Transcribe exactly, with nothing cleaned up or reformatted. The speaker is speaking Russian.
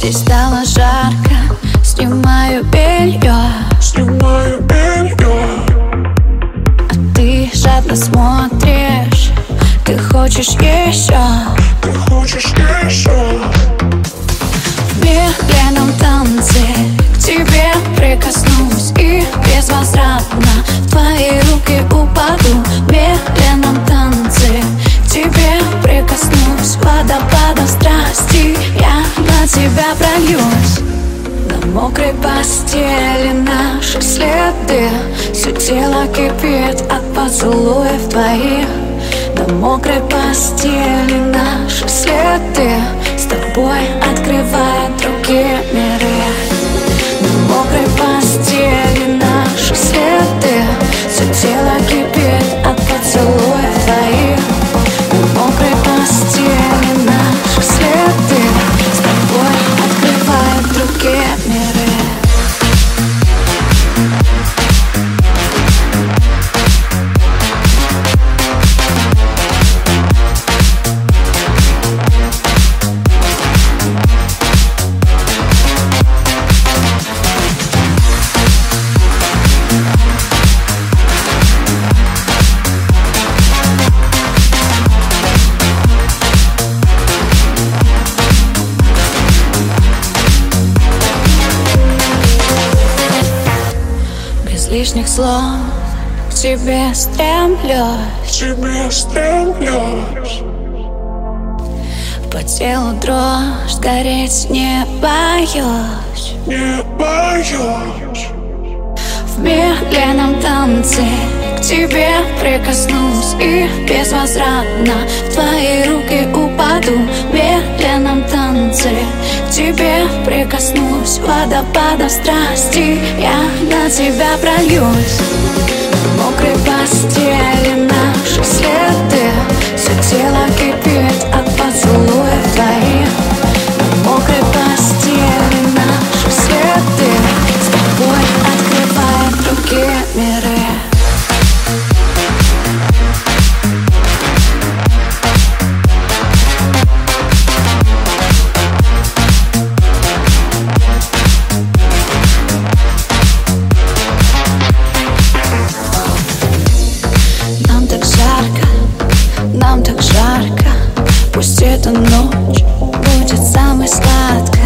Здесь стало жарко, снимаю белье, Снимаю белье. а ты жадно смотришь. Ты хочешь еще, Ты хочешь еще? в медленном танце к тебе прикоснусь и безвозвратно в твои руки упаду. В медленном танце к тебе прикоснусь, водопадом страсти я на тебя прольюсь. На мокрой постели наши следы, все тело кипит от поцелуев твоих. На мокрой постели наши следы, с тобой открывают другие миры. На мокрой постели наши следы, все тело кипит от поцелуев твоих. На мокрой постели наши следы, с тобой открывают другие миры. Лишних слов к тебе стремлюсь, К тебе стремлюсь. по телу дрожь, гореть не боюсь. Не боюсь. В медленном танце к тебе прикоснусь и безвозвратно в твои руки упаду. В медленном танце к тебе прикоснусь, водопадом страсти я на тебя прольюсь. На мокрой постели наши следы, все тело кипит от поцелуев твоих. На мокрой постели наши следы, с тобой открывают другие миры. Нам так жарко, нам так жарко, пусть эта ночь будет самой сладкой.